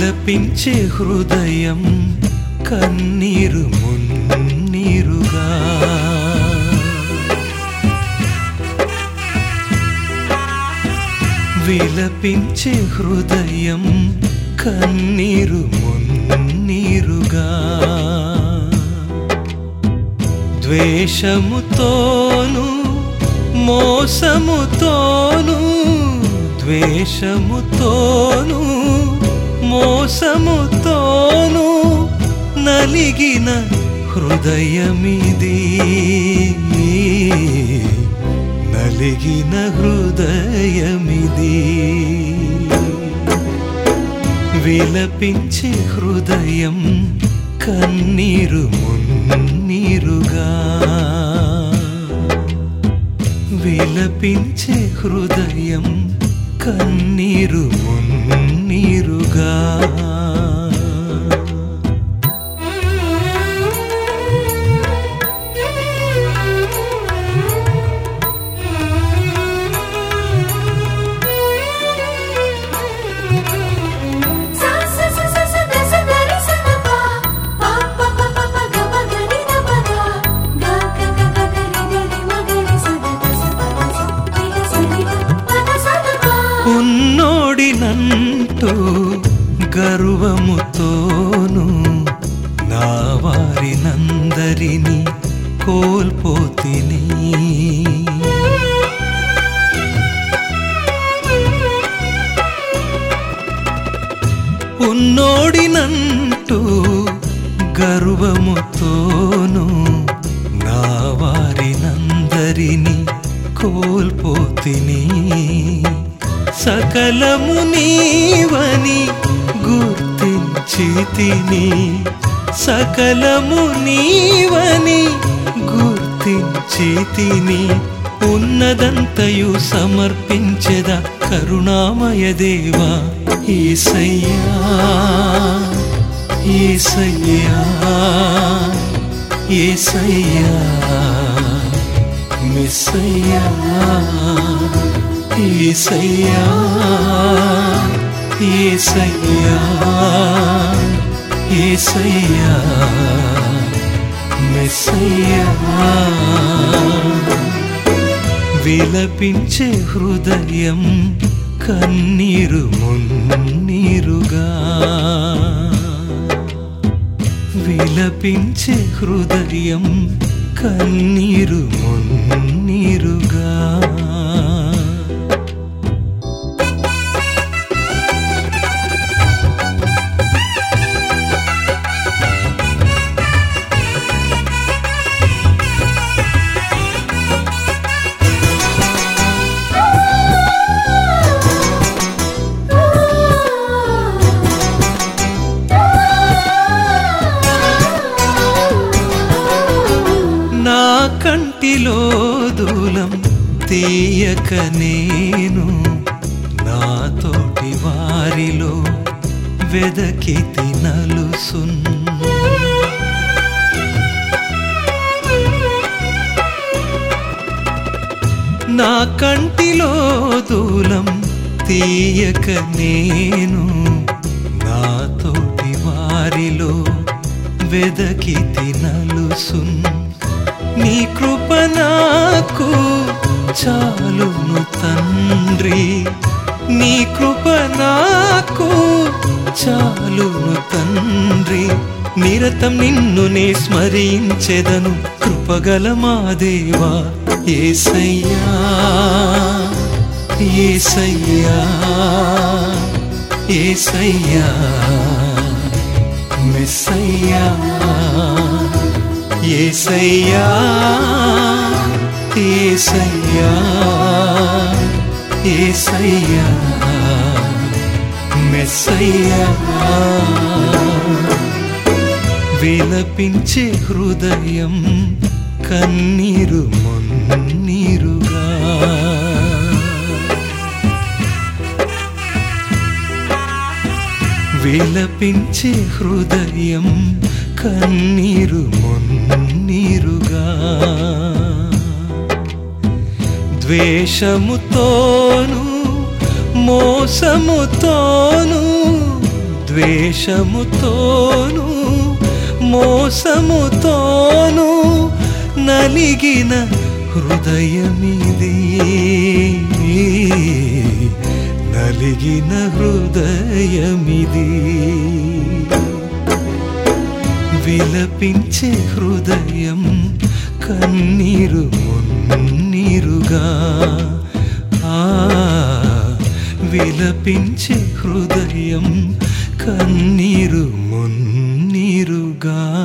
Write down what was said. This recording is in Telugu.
విలపించే హృదయం కన్నీరు మున్నీరుగా విలపించే హృదయం కన్నీరు మున్నీరుగా ద్వేషముతోను మోసముతోను ద్వేషముతోను మోసముతోను నలిగిన హృదయమిది నలిగిన హృదయమిది విలపించే హృదయం కన్నీరు మున్నీరుగా విలపించే హృదయం కన్నీరు మున్నీరుగా ఉన్నోడినంటూ గర్వముతోను నా వారినందరినీ కోల్పోతిని ఉన్నోడినంటూ గర్వముతోను నా వారినందరినీ కోల్పోతిని సకలము నీవని గుర్తించితిని సకలము నీవని గుర్తించితిని ఉన్నదంతయు సమర్పించెద కరుణామయ దేవా యేసయ్యా యేసయ్యా యేసయ్యా మెస్సయ్యా యేసయ్యా యేసయ్యా యేసయ్యా మెస్సయ్యా విలపించే హృదయం కన్నీరు మున్నీరుగా విలపించే హృదయం కన్నీరు మున్నీరుగా కంటిలో దూలం తీయక నేను నాతోటి వారిలో వెదకి తినలుసున్ నా కంటిలో దూలం తీయక నేను నాతోటి వారిలో వెదకి తినలుసున్ నీ కృప నాకు చాలును తండ్రి నీ కృప నాకు చాలును తండ్రి నిరతం నిన్ను నే స్మరించెదను కృపగల మా దేవా యేసయ్యా యేసయ్యా యేసయ్యా మెస్సయ్యా యేసయ్యా యేసయ్యా యేసయ్యా మెస్సయ్యా విలపించే హృదయం కన్నీరు మున్నీరుగా విలపించే హృదయం కన్నీరు మున్నీరుగా ద్వేషముతోను మోసముతోను ద్వేషముతోను మోసముతోను నలిగిన హృదయమిది, నలిగిన హృదయమిది. విలపించే హృదయం కన్నీరు మున్నీరుగా, విలపించే హృదయం కన్నీరు మున్నీరుగా.